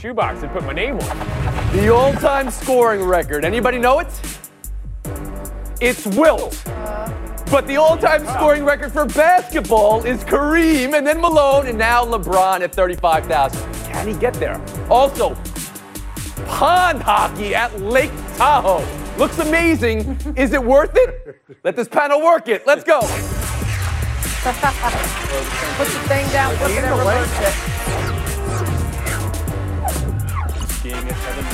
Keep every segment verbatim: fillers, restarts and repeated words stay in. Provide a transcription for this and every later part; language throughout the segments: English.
shoebox and put my name on it. The all-time scoring record. Anybody know it? It's Wilt. But the all-time scoring record for basketball is Kareem, and then Malone, and now LeBron at thirty-five thousand. Can he get there? Also, pond hockey at Lake Tahoe. Looks amazing. Is it worth it? Let this panel work it. Let's go. Put the thing down, flip it, and reverse it. Skiing at seven.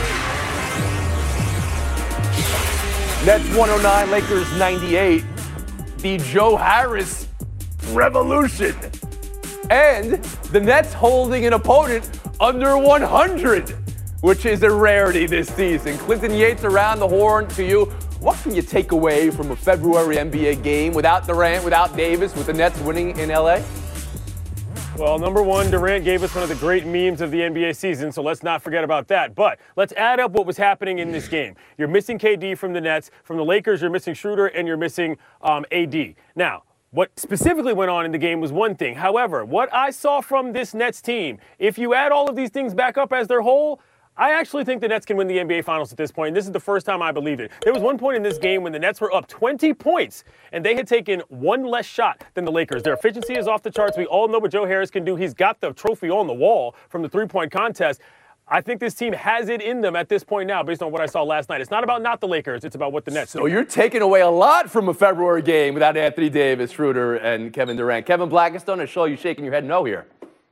Nets one oh nine, Lakers ninety-eight. The Joe Harris revolution. And the Nets holding an opponent under one hundred, which is a rarity this season. Clinton Yates around the horn to you. What can you take away from a February N B A game without Durant, without Davis, with the Nets winning in L A? Well, number one, Durant gave us one of the great memes of the N B A season, so let's not forget about that. But let's add up what was happening in this game. You're missing K D from the Nets. From the Lakers, you're missing Schroeder, and you're missing um, A D. Now, what specifically went on in the game was one thing. However, what I saw from this Nets team, if you add all of these things back up as their whole, I actually think the Nets can win the N B A Finals at this point. This is the first time I believed it. There was one point in this game when the Nets were up twenty points, and they had taken one less shot than the Lakers. Their efficiency is off the charts. We all know what Joe Harris can do. He's got the trophy on the wall from the three-point contest. I think this team has it in them at this point now, based on what I saw last night. It's not about not the Lakers. It's about what the Nets So do. you're taking away a lot from a February game without Anthony Davis, Schroeder, and Kevin Durant. Kevin Blackistone, I show you shaking your head no here.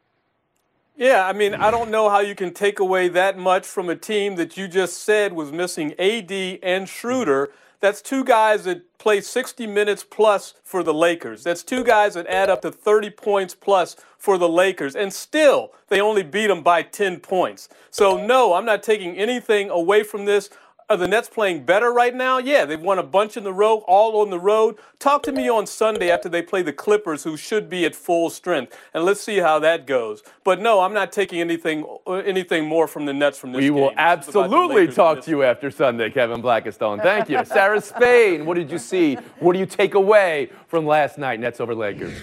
Yeah, I mean, I don't know how you can take away that much from a team that you just said was missing A D and Schroeder. That's two guys that play sixty minutes plus for the Lakers. That's two guys that add up to thirty points plus for the Lakers. And still, they only beat them by ten points. So, no, I'm not taking anything away from this. Are the Nets playing better right now? Yeah, they've won a bunch in the row, all on the road. Talk to me on Sunday after they play the Clippers, who should be at full strength, and let's see how that goes. But no, I'm not taking anything anything more from the Nets from this We game. will absolutely talk to you year. after Sunday, Kevin Blackistone. Thank you. Sarah Spain, what did you see? What do you take away from last night, Nets over Lakers?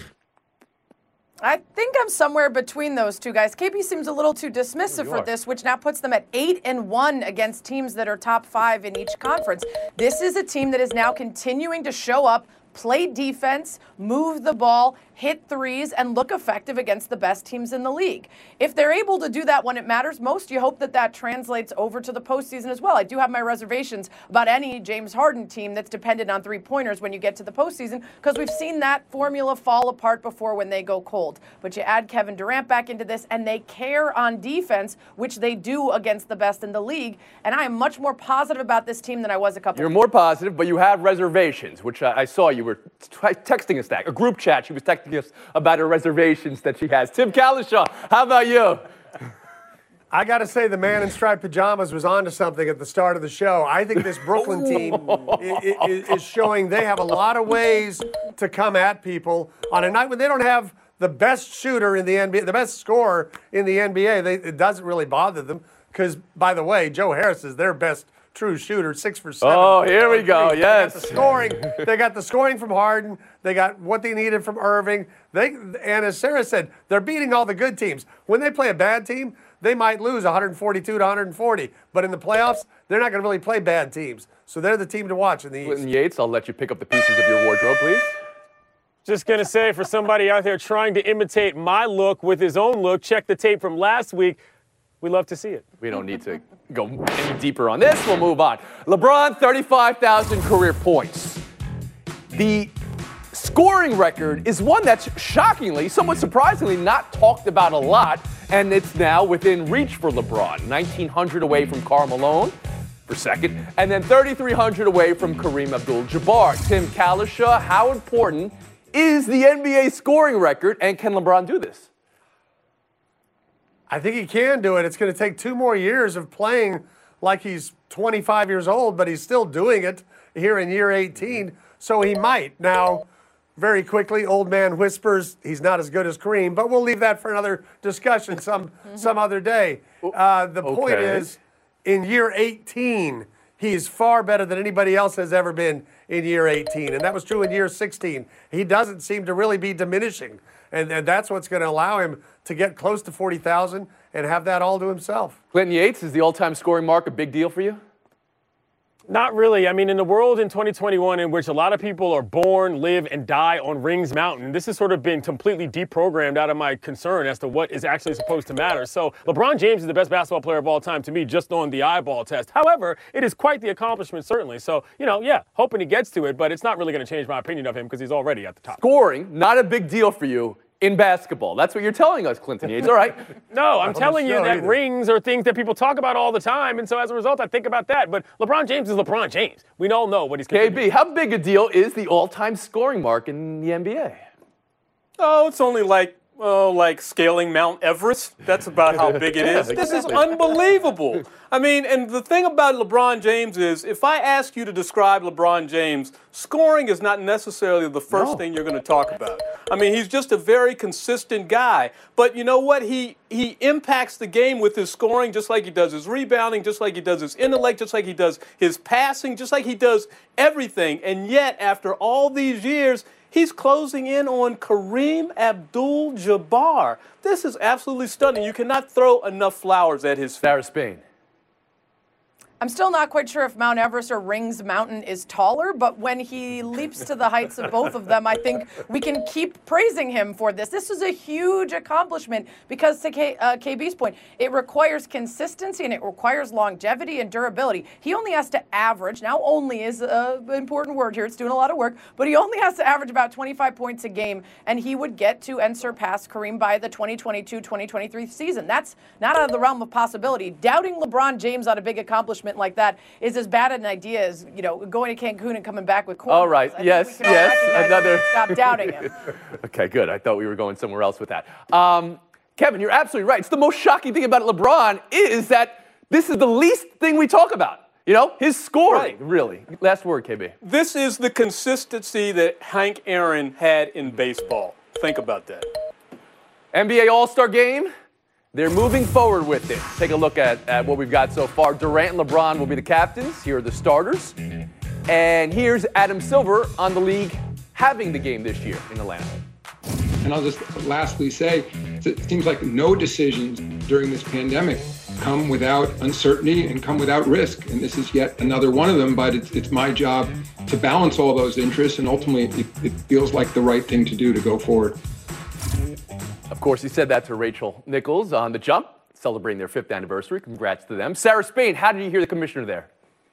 I think I'm somewhere between those two guys. K P seems a little too dismissive Oh, for are. this, which now puts them at eight and one against teams that are top five in each conference. This is a team that is now continuing to show up, play defense, move the ball, hit threes, and look effective against the best teams in the league. If they're able to do that when it matters most, you hope that that translates over to the postseason as well. I do have my reservations about any James Harden team that's dependent on three-pointers when you get to the postseason, because we've seen that formula fall apart before when they go cold. But you add Kevin Durant back into this, and they care on defense, which they do against the best in the league. And I am much more positive about this team than I was a couple You're of more positive, but you have reservations, which I, I saw you were t- texting us that. A group chat, she was texting us about her reservations that she has. Tim Kalishaw, how about you? I got to say, the man in striped pajamas was onto something at the start of the show. I think this Brooklyn team is, is showing they have a lot of ways to come at people on a night when they don't have the best shooter in the N B A, the best scorer in the N B A. They, it doesn't really bother them because, by the way, Joe Harris is their best true shooter, six for seven. Oh, here we go. They Yes. got the scoring. They got the scoring from Harden. They got what they needed from Irving. They and as Sarah said, they're beating all the good teams. When they play a bad team, they might lose one forty-two to one forty. But in the playoffs, they're not going to really play bad teams. So they're the team to watch in the East. Clinton Yates, I'll let you pick up the pieces of your wardrobe, please. Just going to say, for somebody out there trying to imitate my look with his own look, check the tape from last week. We love to see it. We don't need to go any deeper on this. We'll move on. LeBron, thirty-five thousand career points. The scoring record is one that's shockingly, somewhat surprisingly, not talked about a lot, and it's now within reach for LeBron. nineteen hundred away from Karl Malone for second, and then thirty-three hundred away from Kareem Abdul-Jabbar. Tim Kalishaw, how important is the N B A scoring record, and can LeBron do this? I think he can do it. It's going to take two more years of playing like he's twenty-five years old, but he's still doing it here in year eighteen, so he might. Now, very quickly, old man whispers he's not as good as Kareem, but we'll leave that for another discussion some, some other day. Uh, the Okay. point is, in year eighteen, he's far better than anybody else has ever been in year eighteen, and that was true in year sixteen. He doesn't seem to really be diminishing, and, and that's what's going to allow him to get close to forty thousand and have that all to himself. Clinton Yates, is the all-time scoring mark a big deal for you? Not really. I mean, in the world in twenty twenty-one in which a lot of people are born, live, and die on Rings Mountain, this has sort of been completely deprogrammed out of my concern as to what is actually supposed to matter. So LeBron James is the best basketball player of all time to me, just on the eyeball test. However, it is quite the accomplishment, certainly. So, you know, yeah, hoping he gets to it, but it's not really going to change my opinion of him because he's already at the top. Scoring, not a big deal for you in basketball. That's what you're telling us, Clinton Yates. All right. No, I'm telling you that either. rings are things that people talk about all the time, and so as a result, I think about that. But LeBron James is LeBron James. We all know what he's K capable B, how big a deal is the all-time scoring mark in the N B A? Oh, it's only like, oh, like scaling Mount Everest. That's about how big it is. Yeah, This is exactly. unbelievable. I mean, and the thing about LeBron James is, if I ask you to describe LeBron James, scoring is not necessarily the first No. thing you're going to talk about. I mean, he's just a very consistent guy. But you know what? He he impacts the game with his scoring, just like he does his rebounding, just like he does his intellect, just like he does his passing, just like he does everything. And yet, after all these years, he's closing in on Kareem Abdul-Jabbar. This is absolutely stunning. You cannot throw enough flowers at his feet. Sarah Spain. I'm still not quite sure if Mount Everest or Rings Mountain is taller, but when he leaps to the heights of both of them, I think we can keep praising him for this. This is a huge accomplishment because, to K, uh, K B's point, it requires consistency and it requires longevity and durability. He only has to average, now only is an important word here, it's doing a lot of work, but he only has to average about twenty-five points a game, and he would get to and surpass Kareem by the twenty twenty-two twenty twenty-three season. That's not out of the realm of possibility. Doubting LeBron James on a big accomplishment like that is as bad an idea as, you know, going to Cancun and coming back with corn. All right. Yes, yes. Another. Stop doubting him. Okay, good. I thought we were going somewhere else with that. Um, Kevin, you're absolutely right. It's the most shocking thing about LeBron is that this is the least thing we talk about. You know, his scoring, Right. really. Last word, K B. This is the consistency that Hank Aaron had in baseball. Think about that. N B A All-Star Game. They're moving forward with it. Take a look at, at what we've got so far. Durant and LeBron will be the captains. Here are the starters. And here's Adam Silver on the league having the game this year in Atlanta. And I'll just lastly say, it seems like no decisions during this pandemic come without uncertainty and come without risk. And this is yet another one of them, but it's, it's my job to balance all those interests. And ultimately, it, it feels like the right thing to do to go forward. Of course, he said that to Rachel Nichols on The Jump, celebrating their fifth anniversary. Congrats to them. Sarah Spain, how did you hear the commissioner there?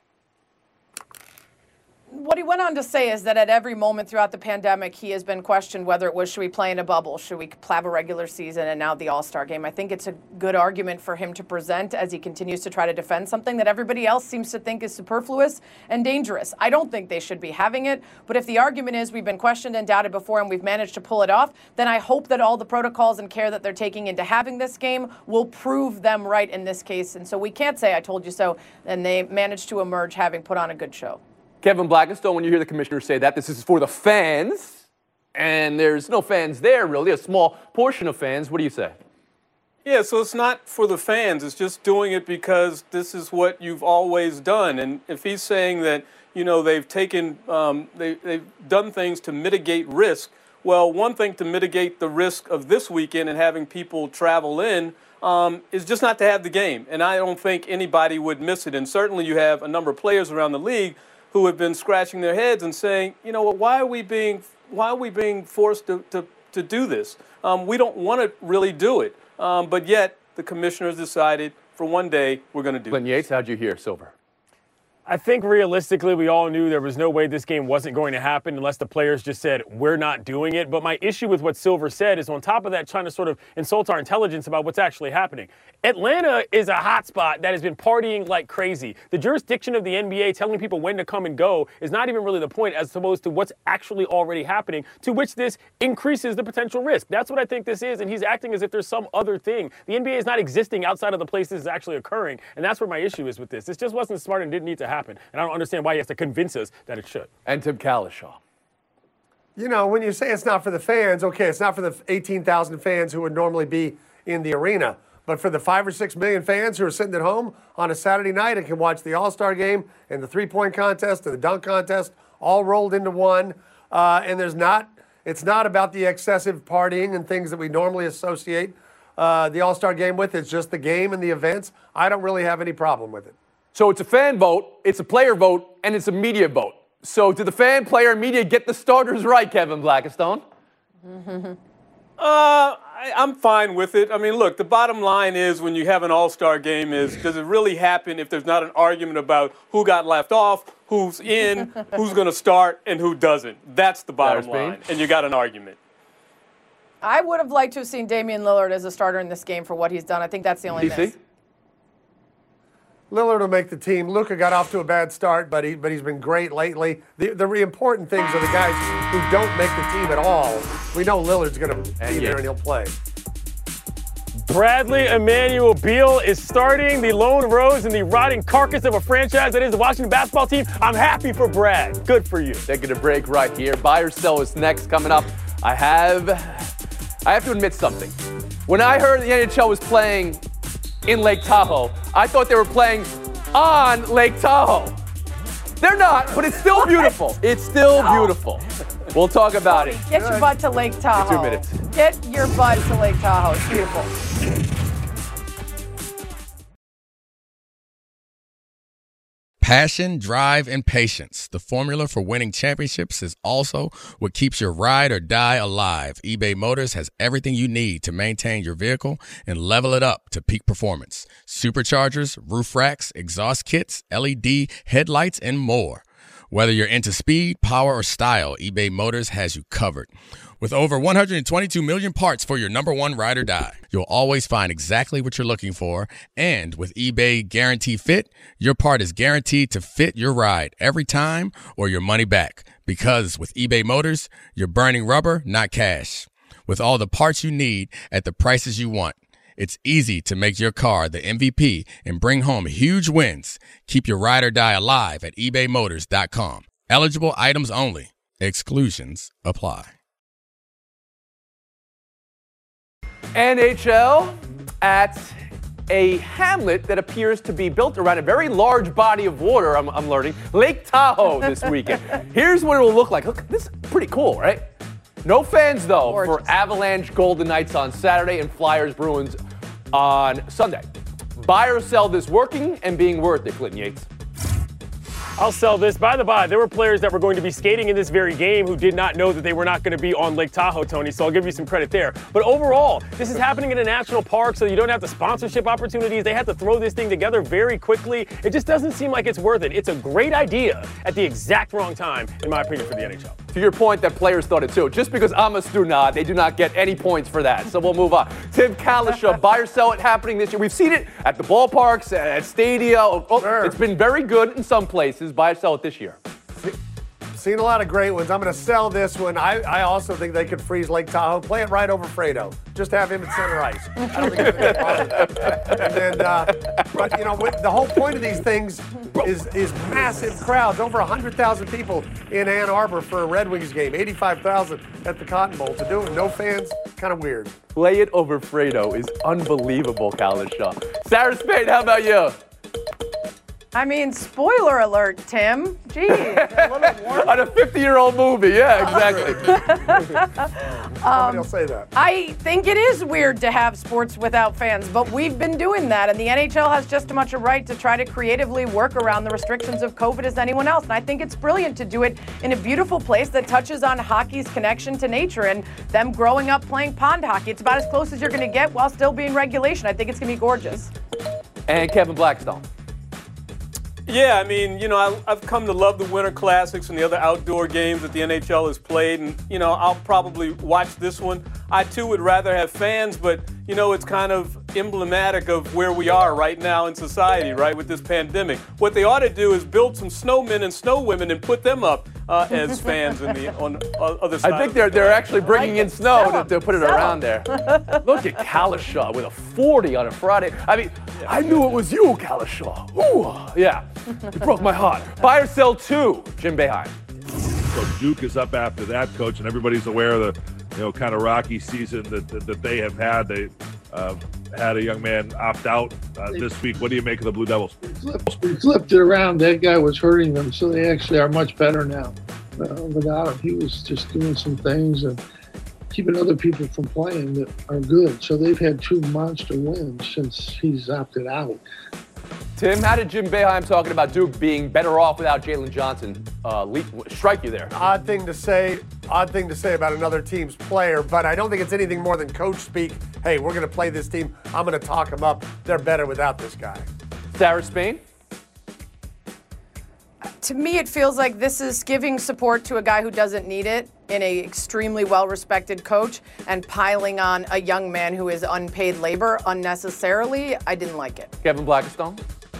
What he went on to say is that at every moment throughout the pandemic, he has been questioned whether it was, should we play in a bubble? Should we have a regular season and now the All-Star game? I think it's a good argument for him to present as he continues to try to defend something that everybody else seems to think is superfluous and dangerous. I don't think they should be having it, but if the argument is we've been questioned and doubted before and we've managed to pull it off, then I hope that all the protocols and care that they're taking into having this game will prove them right in this case. And so we can't say I told you so, and they managed to emerge having put on a good show. Kevin Blackistone, when you hear the commissioner say that, this is for the fans, and there's no fans there, really, a small portion of fans. What do you say? Yeah, so it's not for the fans. It's just doing it because this is what you've always done. And if he's saying that, you know, they've taken, um, they, they've done things to mitigate risk, well, one thing to mitigate the risk of this weekend and having people travel in um, is just not to have the game. And I don't think anybody would miss it. And certainly you have a number of players around the league who have been scratching their heads and saying, you know what, why are we being, why are we being forced to, to, to do this? Um, we don't want to really do it. Um, but yet the commissioners decided for one day we're going to do it. Clinton Yates, how'd you hear, Silver? I think realistically, we all knew there was no way this game wasn't going to happen unless the players just said, we're not doing it. But my issue with what Silver said is on top of that, trying to sort of insult our intelligence about what's actually happening. Atlanta is a hotspot that has been partying like crazy. The jurisdiction of the N B A telling people when to come and go is not even really the point as opposed to what's actually already happening, to which this increases the potential risk. That's what I think this is, and he's acting as if there's some other thing. The N B A is not existing outside of the place this is actually occurring, and that's where my issue is with this. This just wasn't smart and didn't need to happen. Happen. And I don't understand why he has to convince us that it should. And Tim Kalishaw. You know, when you say it's not for the fans, okay, it's not for the eighteen thousand fans who would normally be in the arena. But for the five or six million fans who are sitting at home on a Saturday night and can watch the All-Star game and the three-point contest and the dunk contest all rolled into one. Uh, and there's not, it's not about the excessive partying and things that we normally associate uh, the All-Star game with. It's just the game and the events. I don't really have any problem with it. So it's a fan vote, it's a player vote, and it's a media vote. So do the fan, player, and media get the starters right, Kevin Blackistone? Uh, I, I'm fine with it. I mean, look, the bottom line is when you have an all-star game is, does it really happen if there's not an argument about who got left off, who's in, who's going to start, and who doesn't? That's the bottom line, and you got an argument. I would have liked to have seen Damian Lillard as a starter in this game for what he's done. I think that's the only D C? miss. Lillard will make the team. Luka got off to a bad start, but, he, but he's been great lately. The, the important things are the guys who don't make the team at all. We know Lillard's going to be there and he'll play. Bradley Emmanuel Beal is starting the lone rose in the rotting carcass of a franchise that is the Washington basketball team. I'm happy for Brad. Good for you. Taking a break right here. Buy or sell is next coming up. I have, I have to admit something. When I heard the N H L was playing in Lake Tahoe, I thought they were playing on Lake Tahoe. They're not, but it's still beautiful. It's still beautiful. We'll talk about it. Get your butt to Lake Tahoe. Two minutes. Get your butt to Lake Tahoe. It's beautiful. Passion, drive, and patience. The formula for winning championships is also what keeps your ride or die alive. eBay Motors has everything you need to maintain your vehicle and level it up to peak performance. Superchargers, roof racks, exhaust kits, L E D headlights, and more. Whether you're into speed, power, or style, eBay Motors has you covered. With over one hundred twenty-two million parts for your number one ride or die, you'll always find exactly what you're looking for. And with eBay Guarantee Fit, your part is guaranteed to fit your ride every time or your money back. Because with eBay Motors, you're burning rubber, not cash. With all the parts you need at the prices you want, it's easy to make your car the M V P and bring home huge wins. Keep your ride or die alive at ebay motors dot com. Eligible items only. Exclusions apply. N H L at a hamlet that appears to be built around a very large body of water, I'm, I'm learning, Lake Tahoe this weekend. Here's what it will look like. Look, this is pretty cool, right? No fans, though, Gorgeous. for Avalanche Golden Knights on Saturday and Flyers Bruins on Sunday. Buy or sell this working and being worth it, Clinton Yates? I'll sell this. By the by, there were players that were going to be skating in this very game who did not know that they were not going to be on Lake Tahoe, Tony, so I'll give you some credit there. But overall, this is happening in a national park, so you don't have the sponsorship opportunities. They had to throw this thing together very quickly. It just doesn't seem like it's worth it. It's a great idea at the exact wrong time, in my opinion, for the N H L. To your point that players thought it too. Just because Amos do not, they do not get any points for that. So we'll move on. Tim Kalisha, buy or sell it happening this year. We've seen it at the ballparks, at stadia. Oh, Sure. It's been very good in some places. Buy or sell it this year. Seen a lot of great ones. I'm going to sell this one. I, I also think they could freeze Lake Tahoe. Play it right over Fredo. Just have him at center ice. I don't think it's going to bother them. And then, uh, but, you know, with, the whole point of these things is, is massive crowds. Over one hundred thousand people in Ann Arbor for a Red Wings game. eighty-five thousand at the Cotton Bowl. To do it with no fans, kind of weird. Play it over Fredo is unbelievable, Kalisha. Sarah Spade, how about you? I mean, spoiler alert, Tim. Geez, a little warm. On a fifty-year-old movie, yeah, exactly. Somebody will say that. I think it is weird to have sports without fans, but we've been doing that, and the N H L has just as much a right to try to creatively work around the restrictions of COVID as anyone else. And I think it's brilliant to do it in a beautiful place that touches on hockey's connection to nature and them growing up playing pond hockey. It's about as close as you're going to get while still being regulation. I think it's going to be gorgeous. And Kevin Blackstone. Yeah, I mean, you know, I, I've come to love the Winter Classics and the other outdoor games that the N H L has played, and, you know, I'll probably watch this one. I, too, would rather have fans, but, you know, it's kind of emblematic of where we are right now in society, right, with this pandemic. What they ought to do is build some snowmen and snowwomen and put them up uh, as fans in the, on the other side. I think they're they're actually bringing in snow to, to put it Sell 'em. around there. Look at Kalisha with a forty on a Friday. I mean, I knew it was you, Kalisha. Ooh, yeah, it broke my heart. Buy or sell two, Jim Boeheim. So Duke is up after that, Coach, and everybody's aware of the, you know, kind of rocky season that that, that they have had. They uh, had a young man opt out uh, this week. What do you make of the Blue Devils? We flipped, we flipped it around. That guy was hurting them, so they actually are much better now. uh, without him. He was just doing some things and keeping other people from playing that are good. So they've had two monster wins since he's opted out. Tim, how did Jim Boeheim talking about Duke being better off without Jalen Johnson uh, leak, strike you there? Odd thing to say, odd thing to say about another team's player, but I don't think it's anything more than coach speak. Hey, we're going to play this team. I'm going to talk them up. They're better without this guy. Sarah Spain? To me, it feels like this is giving support to a guy who doesn't need it in a extremely well-respected coach and piling on a young man who is unpaid labor unnecessarily. I didn't like it. Kevin Blackistone?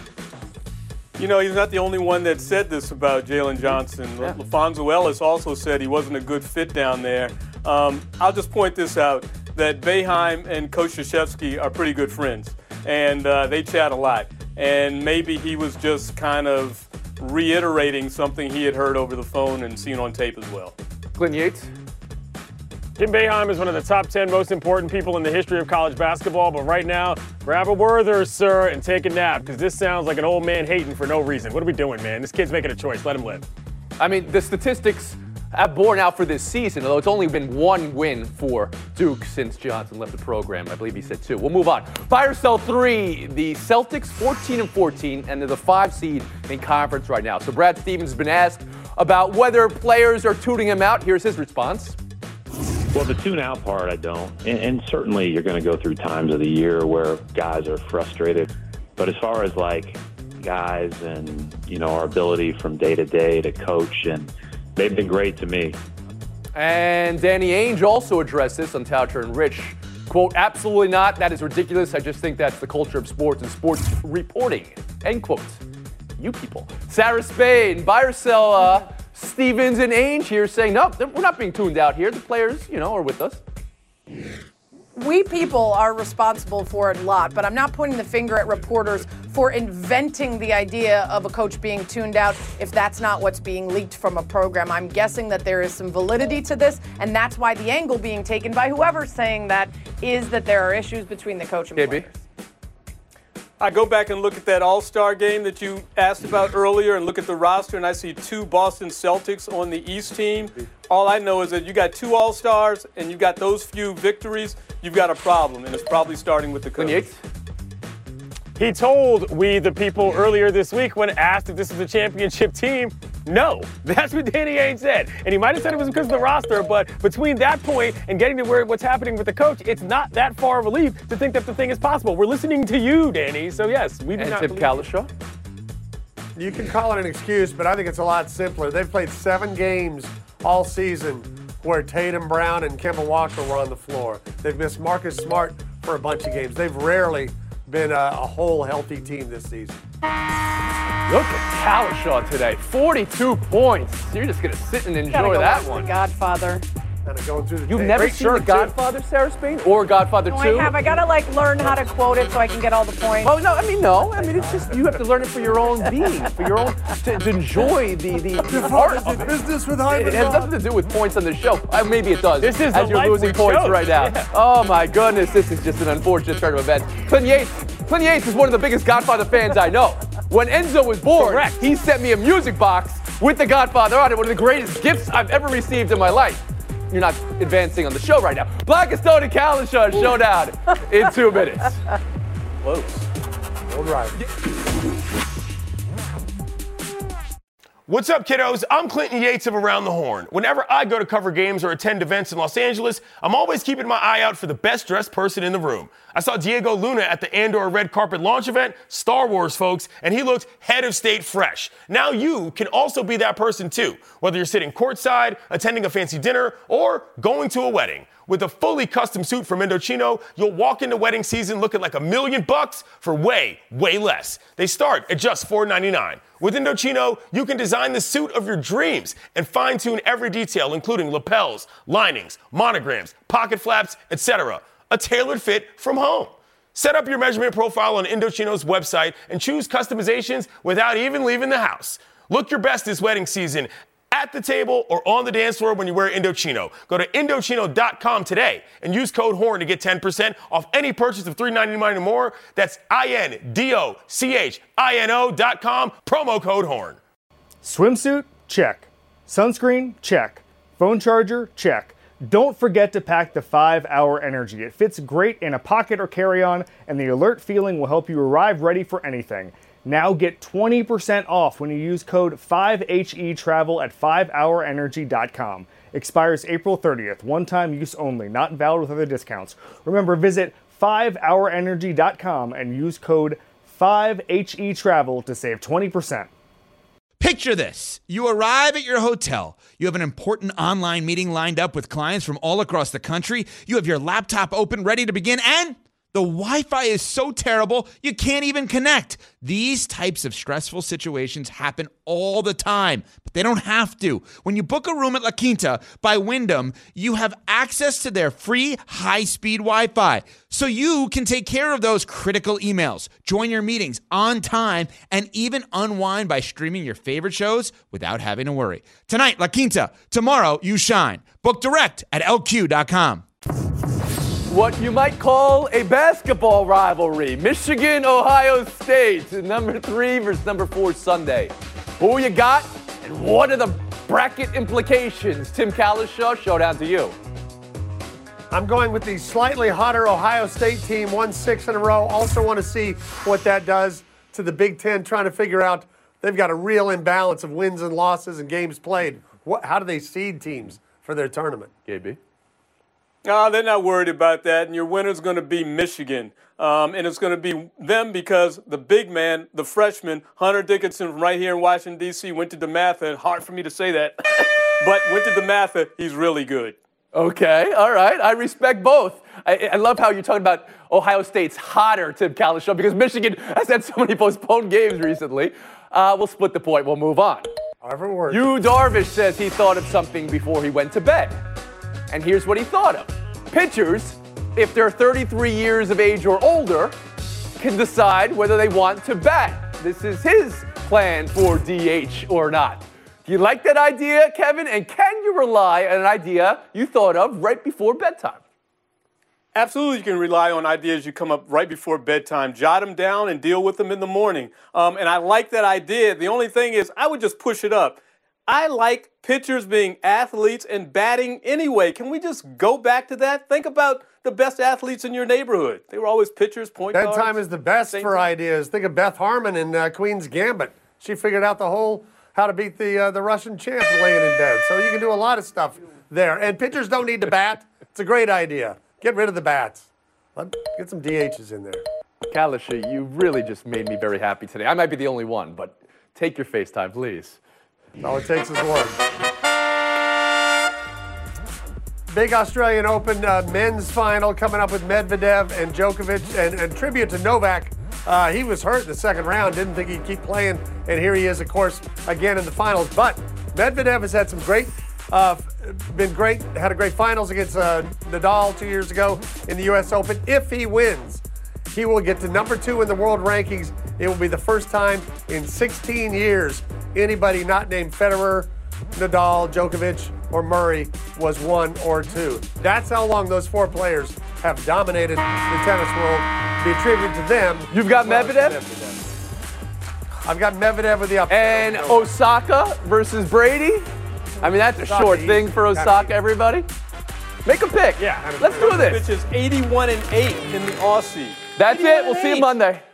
You know, he's not the only one that said this about Jalen Johnson. Yeah. LaFonso Ellis also said he wasn't a good fit down there. Um, I'll just point this out, that Boeheim and Coach Krzyzewski are pretty good friends, and uh, they chat a lot. And maybe he was just kind of reiterating something he had heard over the phone and seen on tape as well. Clinton Yates? Jim Boeheim is one of the top ten most important people in the history of college basketball, but right now, grab a Werther, sir, and take a nap, because this sounds like an old man hating for no reason. What are we doing, man? This kid's making a choice. Let him live. I mean, the statistics have borne out for this season, although it's only been one win for Duke since Johnson left the program. I believe he said two. We'll move on. Fire Cell three, the Celtics fourteen and fourteen, and they're the five seed in conference right now. So Brad Stevens has been asked about whether players are tuning him out. Here's his response. Well, the tune out part, I don't. And, and certainly you're going to go through times of the year where guys are frustrated. But as far as like guys and, you know, our ability from day to day to coach, and they've been great to me. And Danny Ainge also addressed this on Toucher and Rich. Quote, absolutely not. That is ridiculous. I just think that's the culture of sports and sports reporting. End quote. You people. Sarah Spain, buy or sell uh, Stevens and Ainge here saying, no, we're not being tuned out here. The players, you know, are with us. We people are responsible for it a lot, but I'm not pointing the finger at reporters for inventing the idea of a coach being tuned out if that's not what's being leaked from a program. I'm guessing that there is some validity to this, and that's why the angle being taken by whoever's saying that is that there are issues between the coach and players. I go back and look at that All-Star game that you asked about earlier and look at the roster, and I see two Boston Celtics on the East team. All I know is that you got two All-Stars and you got those few victories, you've got a problem, and it's probably starting with the coach. He told we, the people, earlier this week when asked if this is a championship team, no. That's what Danny Ainge said. And he might have said it was because of the roster, but between that point and getting to where what's happening with the coach, it's not that far of a leap to think that the thing is possible. We're listening to you, Danny. So, yes, we do and not Tim Kalishaw? You can call it an excuse, but I think it's a lot simpler. They've played seven games all season where Tatum, Brown, and Kemba Walker were on the floor. They've missed Marcus Smart for a bunch of games. They've rarely been a, a whole healthy team this season. Look at Kalishaw today, forty-two points. You're just gonna sit and enjoy go that watch one. The Godfather. Kind of going through the You've tape. never Great seen The shirt, Godfather, Sarah Spain, or Godfather No, two? I have. I gotta like learn how to quote it so I can get all the points. Oh no, I mean no. I mean it's just you have to learn it for your own being, for your own to, to enjoy the the, the art of it. Business with It has nothing to do with points on the show. Uh, maybe it does. This is as the you're life losing we points chose. right now. Yeah. Oh my goodness, this is just an unfortunate turn of events. Clinton Yates, Clinton Yates is one of the biggest Godfather fans I know. When Enzo was born, Correct. he sent me a music box with the Godfather on it. One of the greatest gifts I've ever received in my life. You're not advancing on the show right now. Blackistone and Kalishaw showdown in two minutes. Close. All right. What's up, kiddos? I'm Clinton Yates of Around the Horn. Whenever I go to cover games or attend events in Los Angeles, I'm always keeping my eye out for the best dressed person in the room. I saw Diego Luna at the Andor Red Carpet launch event, Star Wars, folks, and he looked head of state fresh. Now you can also be that person too, whether you're sitting courtside, attending a fancy dinner, or going to a wedding. With a fully custom suit from Indochino, you'll walk into wedding season looking like a million bucks for way, way less. They start at just four ninety-nine. With Indochino, you can design the suit of your dreams and fine-tune every detail, including lapels, linings, monograms, pocket flaps, et cetera. A tailored fit from home. Set up your measurement profile on Indochino's website and choose customizations without even leaving the house. Look your best this wedding season at the table or on the dance floor when you wear Indochino. Go to Indochino dot com today and use code HORN to get ten percent off any purchase of three ninety-nine or more. That's I N D O C H I N O dot com, promo code HORN. Swimsuit? Check. Sunscreen? Check. Phone charger? Check. Don't forget to pack the five hour Energy. It fits great in a pocket or carry-on, and the alert feeling will help you arrive ready for anything. Now get twenty percent off when you use code five H E travel at five hour energy dot com. Expires April thirtieth. One-time use only. Not valid with other discounts. Remember, visit five hour energy dot com and use code five H E travel to save twenty percent. Picture this. You arrive at your hotel. You have an important online meeting lined up with clients from all across the country. You have your laptop open, ready to begin, and the Wi-Fi is so terrible, you can't even connect. These types of stressful situations happen all the time, but they don't have to. When you book a room at La Quinta by Wyndham, you have access to their free high-speed Wi-Fi, so you can take care of those critical emails, join your meetings on time, and even unwind by streaming your favorite shows without having to worry. Tonight, La Quinta. Tomorrow, you shine. Book direct at L Q dot com. What you might call a basketball rivalry. Michigan, Ohio State, number three versus number four Sunday. Who you got, and what are the bracket implications? Tim Cowlishaw, showdown to you. I'm going with the slightly hotter Ohio State team, won six in a row. Also want to see what that does to the Big Ten, trying to figure out they've got a real imbalance of wins and losses and games played. What, how do they seed teams for their tournament? K B? No, they're not worried about that, and your winner's going to be Michigan. Um, and it's going to be them because the big man, the freshman, Hunter Dickinson from right here in Washington, D C, went to DeMatha. Hard for me to say that, but went to DeMatha. He's really good. Okay, all right. I respect both. I, I love how you're talking about Ohio State's hotter, Tim Cowlishaw, because Michigan has had so many postponed games recently. Uh, we'll split the point. We'll move on. However it works. Yu Darvish says he thought of something before he went to bed. And here's what he thought of. Pitchers, if they're thirty-three years of age or older, can decide whether they want to bat. This is his plan for D H or not. Do you like that idea, Kevin? And can you rely on an idea you thought of right before bedtime? Absolutely, you can rely on ideas you come up right before bedtime. Jot them down and deal with them in the morning. Um, and I like that idea. The only thing is, I would just push it up. I like pitchers being athletes and batting anyway. Can we just go back to that? Think about the best athletes in your neighborhood. They were always pitchers, point guards. Bedtime is the best for thing. ideas. Think of Beth Harmon in uh, Queen's Gambit. She figured out the whole how to beat the uh, the Russian champ laying in bed. So you can do a lot of stuff there. And pitchers don't need to bat. It's a great idea. Get rid of the bats. Let, get some D Hs in there. Cowlishaw, you really just made me very happy today. I might be the only one, but take your FaceTime, please. All it takes is one. Big Australian Open uh, men's final coming up with Medvedev and Djokovic, and, and tribute to Novak. Uh, he was hurt in the second round, didn't think he'd keep playing, and here he is, of course, again in the finals. But Medvedev has had some great, uh, been great, had a great finals against uh, Nadal two years ago in the U S Open. If he wins, he will get to number two in the world rankings. It will be the first time in sixteen years anybody not named Federer, Nadal, Djokovic, or Murray was one or two. That's how long those four players have dominated the tennis world. Be attributed to them. You've got Medvedev? Medvedev? I've got Medvedev with the upset. And Osaka versus Brady? I mean, that's a Osaka short easy. thing for Osaka, everybody. Make a pick. Yeah. Let's do this. Which is eighty-one and eight in the Aussie. That's it. We'll see you Monday.